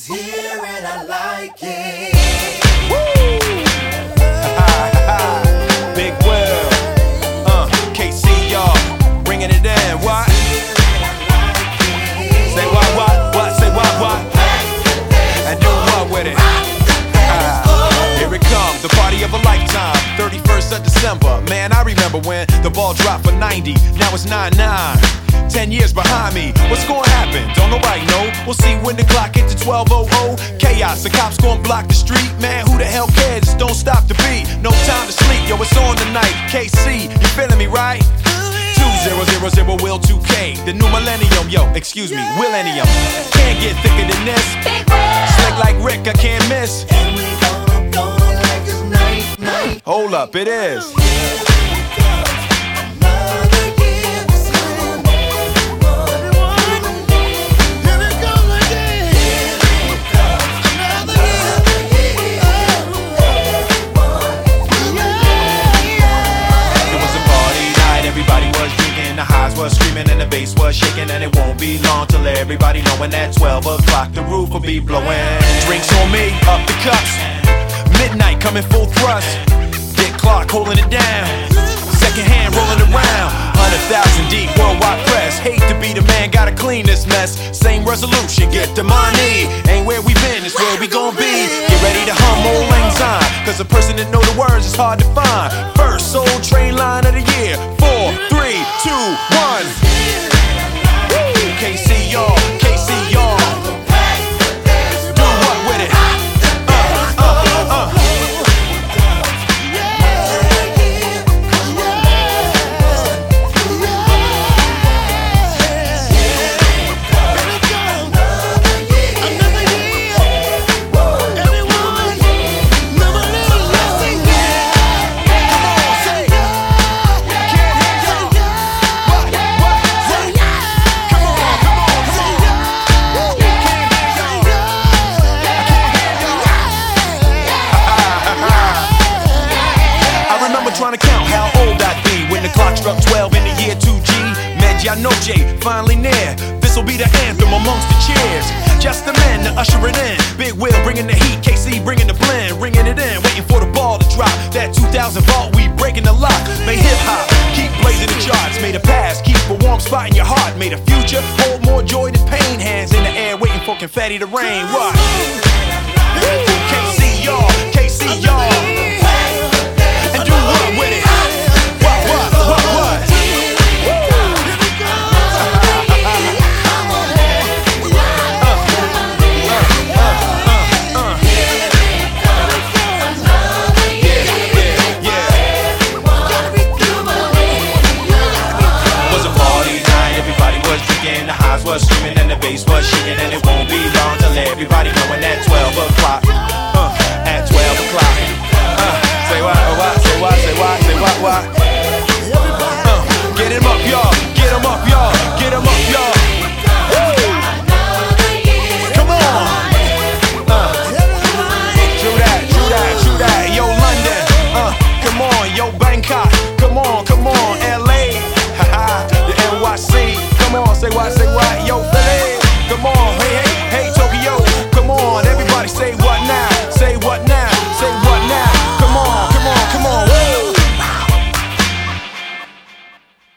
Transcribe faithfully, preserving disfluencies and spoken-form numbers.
is here and I like it. Woo! Big Will, uh, K C y'all, bringing it in. What? Say what, what, what? Say what, what? And do what with it? Uh, here it comes, the party of a lifetime. thirty-first of December, man, I remember when the ball dropped for ninety. Now it's nine nine. Ten years behind me, what's gonna happen? Don't nobody know. We'll see when the clock hits to twelve oh oh. Chaos, the cops gonna block the street. Man, who the hell cares? Just don't stop the beat. No time to sleep, yo, it's on tonight. K C, you feeling me, right? two zero zero zero Will two K, the new millennium, yo, excuse me, Willennium. Can't get thicker than this. Slick like Rick, I can't miss. And we gonna go like it's night, night. Hold up, it is. Was screaming and the bass was shaking, and it won't be long till everybody knowing that twelve o'clock the roof will be blowing. Drinks on me, up the cups. Midnight coming full thrust. Dick Clark holding it down. Second hand rolling around. Hundred thousand deep, worldwide press. Hate to be the man, gotta clean this mess. Same resolution, get the money. Ain't where we been, it's where we gon' be. Get ready to hum old lang syne, cause a person that know the words is hard to find. First Soul Train line of the year. Four, three, two, one. Woo! K C y'all, K C y'all. Do what with it? Uh, uh, uh. Trying to count how old I'd be when the clock struck twelve in the year two G. Medianoche, finally near. This'll be the anthem amongst the cheers. Just the men to usher it in. Big Will bringing the heat, K C bringing the blend, ringing it in, waiting for the ball to drop. That two thousand volt, we breaking the lock. Made hip hop, keep blazing the charts. Made a past, keep a warm spot in your heart. Made a future, hold more joy than pain. Hands in the air, waiting for confetti to rain. What? K C y'all, K C y'all. And do what with it? What, what, what, what? The highs was screaming and the bass was shaking, and it won't be long till everybody knowing that twelve o'clock. Uh, at twelve o'clock. Uh, say what, uh, what, say what, say what, say what, what? Uh, get him up, y'all. Get him up, y'all. Get him up, y'all. Woo! Come on. Uh, true that, true that, true that. Yo, London. Uh, come on, yo, Bangkok. Come on, come on, L A. Haha, the N Y C. Come on, say what, say